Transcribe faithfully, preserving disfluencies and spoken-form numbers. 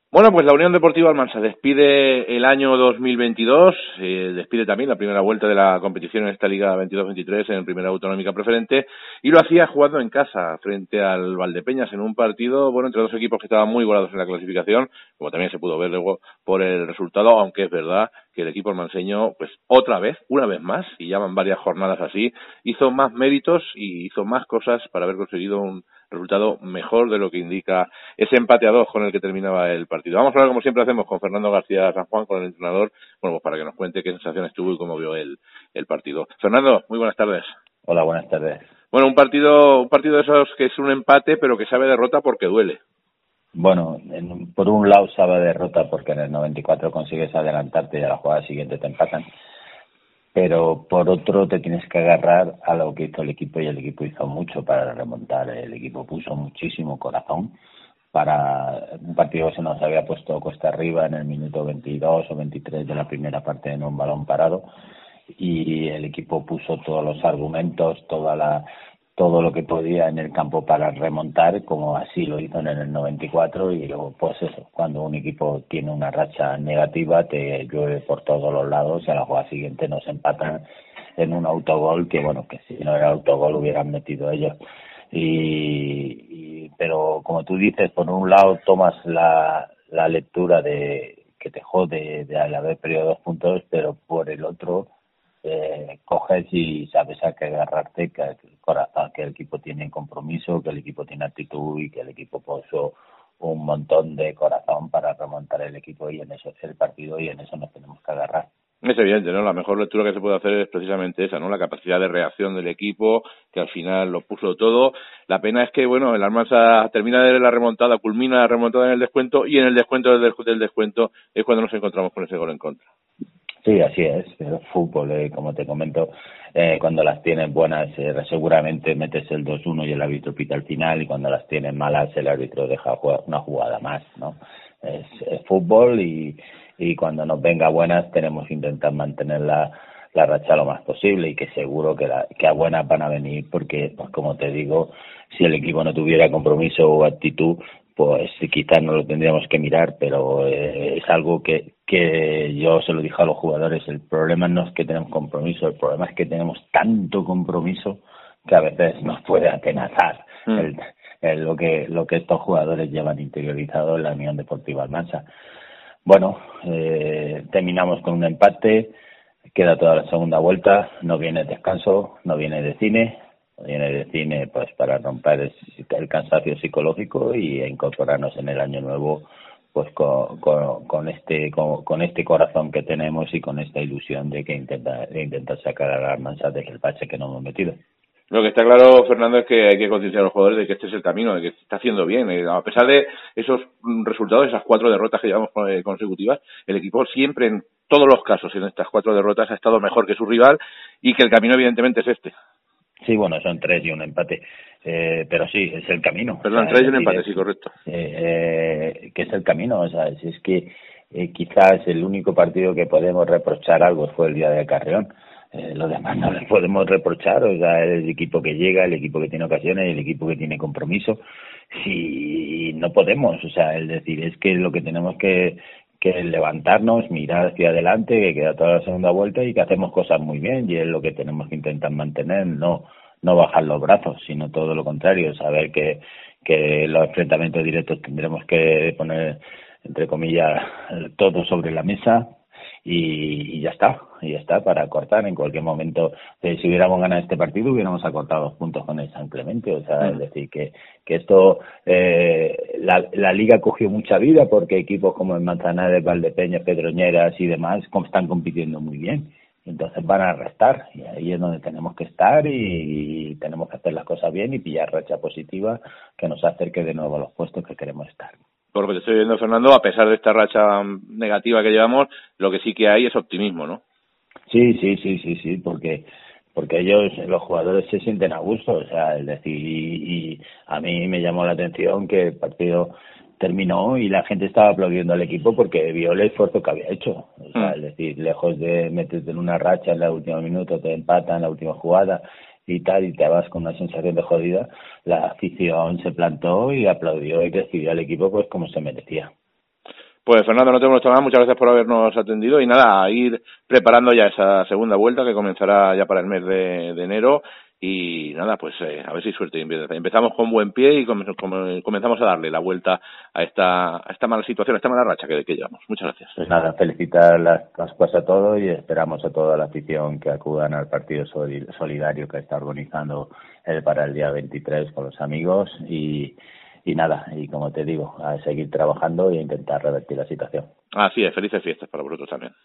Bueno, pues la Unión Deportiva Almansa despide el año dos mil veintidós, eh, despide también la primera vuelta de la competición en esta Liga veintidós veintitrés en Primera Autonómica Preferente, y lo hacía jugando en casa frente al Valdepeñas en un partido, bueno, entre dos equipos que estaban muy igualados en la clasificación, como también se pudo ver luego por el resultado, aunque es verdad que el equipo almanseño, pues otra vez, una vez más, y ya van varias jornadas así, hizo más méritos y hizo más cosas para haber conseguido un resultado mejor de lo que indica ese empate a dos con el que terminaba el partido. Vamos a hablar, como siempre hacemos, con Fernando García San Juan, con el entrenador, bueno, pues para que nos cuente qué sensaciones tuvo y cómo vio el, el partido. Fernando, muy buenas tardes. Hola, buenas tardes. Bueno, un partido, un partido de esos que es un empate, pero que sabe derrota porque duele. Bueno, en, por un lado sabe derrota porque en el noventa y cuatro consigues adelantarte y a la jugada siguiente te empatan, pero por otro te tienes que agarrar a lo que hizo el equipo, y el equipo hizo mucho para remontar. El equipo puso muchísimo corazón para un partido que se nos había puesto cuesta arriba en el minuto veintidós o veintitrés de la primera parte en un balón parado, y el equipo puso todos los argumentos, toda la todo lo que podía en el campo para remontar, como así lo hizo en el noventa y cuatro. Y luego, pues eso, cuando un equipo tiene una racha negativa, te llueve por todos los lados y a la jugada siguiente nos empatan en un autogol que, bueno, que si no era autogol hubieran metido ellos. Y, y pero como tú dices, por un lado tomas la, la lectura de que te jode de haber perdido dos puntos, pero por el otro Eh, coges y sabes a qué agarrarte, que el corazón, que el equipo tiene compromiso, que el equipo tiene actitud y que el equipo puso un montón de corazón para remontar el equipo, y en eso es el partido y en eso nos tenemos que agarrar. Es evidente, ¿no? La mejor lectura que se puede hacer es precisamente esa, ¿no? La capacidad de reacción del equipo, que al final lo puso todo. La pena es que, bueno, el Almansa termina de la remontada, culmina la remontada en el descuento, y en el descuento del, del descuento es cuando nos encontramos con ese gol en contra. Sí, así es. El fútbol, eh, como te comento, eh, cuando las tienes buenas, eh, seguramente metes el dos uno y el árbitro pita al final, y cuando las tienes malas, el árbitro deja jugar una jugada más, ¿no? Es, es fútbol, y, y cuando nos venga buenas tenemos que intentar mantener la, la racha lo más posible, y que seguro que, la, que a buenas van a venir, porque, pues como te digo, si el equipo no tuviera compromiso o actitud, pues quizás no lo tendríamos que mirar, pero eh, es algo que, que yo se lo dije a los jugadores. El problema no es que tenemos compromiso, el problema es que tenemos tanto compromiso que a veces nos puede atenazar mm. el, el, lo que lo que estos jugadores llevan interiorizado en la Unión Deportiva Almansa. Bueno, eh, terminamos con un empate, queda toda la segunda vuelta, no viene descanso, no viene de cine, viene de cine pues para romper el, el cansancio psicológico y incorporarnos en el año nuevo pues con, con, con este con, con este corazón que tenemos y con esta ilusión de que intenta de intentar sacar a la Almansa del bache que nos hemos metido. Lo que está claro, Fernando, es que hay que concienciar a los jugadores de que este es el camino, de que se está haciendo bien. A pesar de esos resultados, esas cuatro derrotas que llevamos consecutivas, el equipo siempre, en todos los casos, en estas cuatro derrotas, ha estado mejor que su rival, y que el camino evidentemente es este. Sí, bueno, son tres y un empate, eh, pero sí, es el camino. Perdón, o sea, tres y un empate, sí, correcto. Eh, eh, que es el camino, o sea, si es que eh, quizás el único partido que podemos reprochar algo fue el día de Carrión. Eh, lo demás no le podemos reprochar, o sea, el equipo que llega, el equipo que tiene ocasiones, el equipo que tiene compromiso, y no podemos, o sea, es decir, es que lo que tenemos que que levantarnos, mirar hacia adelante, que queda toda la segunda vuelta y que hacemos cosas muy bien, y es lo que tenemos que intentar mantener, no no bajar los brazos, sino todo lo contrario, saber que que los enfrentamientos directos tendremos que poner, entre comillas, todo sobre la mesa, y, y ya está, y ya está, para cortar en cualquier momento. Eh, si hubiéramos ganado este partido hubiéramos acortado dos puntos con el San Clemente, o sea, mm. es decir, que que esto, eh, la, la liga cogió mucha vida porque equipos como el Manzanares, Valdepeñas, Pedroñeras y demás están compitiendo muy bien, entonces van a restar, y ahí es donde tenemos que estar, y, y tenemos que hacer las cosas bien y pillar racha positiva que nos acerque de nuevo a los puestos que queremos estar. Por lo que te estoy viendo, Fernando, a pesar de esta racha negativa que llevamos, lo que sí que hay es optimismo, ¿no? Sí, sí, sí, sí, sí, porque porque ellos, los jugadores, se sienten a gusto, o sea, es decir, y, y a mí me llamó la atención que el partido terminó y la gente estaba aplaudiendo al equipo porque vio el esfuerzo que había hecho, o sea, mm. es decir, lejos de meterte en una racha en la última minuto, te empatan en la última jugada y tal, y te vas con una sensación de jodida, la afición se plantó y aplaudió y recibió al equipo pues como se merecía. Pues Fernando, no te molesto más, muchas gracias por habernos atendido y nada, a ir preparando ya esa segunda vuelta que comenzará ya para el mes de, de enero y nada, pues eh, a ver si suerte. Empezamos con buen pie y com com comenzamos a darle la vuelta a esta a esta mala situación, a esta mala racha que, que llevamos. Muchas gracias. Pues nada, felicitar las Pascuas a todos y esperamos a toda la afición que acudan al partido solidario que está organizando el para el día veintitrés con los amigos y Y nada, y como te digo, a seguir trabajando e intentar revertir la situación. Así es, felices fiestas para vosotros también.